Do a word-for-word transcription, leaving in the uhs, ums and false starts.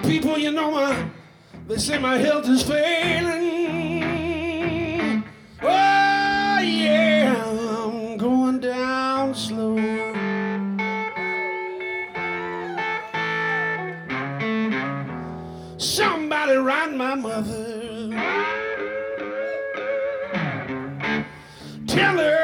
people, you know, my, they say my health is failing. Oh, yeah, I'm going down slow. Somebody write my mother. Tell her